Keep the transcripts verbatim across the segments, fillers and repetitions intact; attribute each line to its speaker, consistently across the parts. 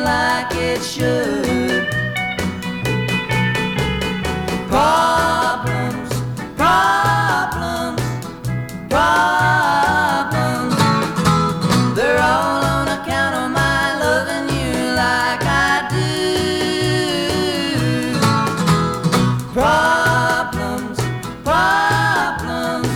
Speaker 1: like it should. Problems, problems, problems. They're all on account of my loving you like I do. Problems, problems,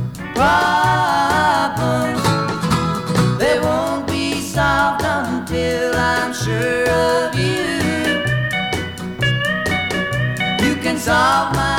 Speaker 1: problems. They won't be solved until I'm sure of you. You can solve my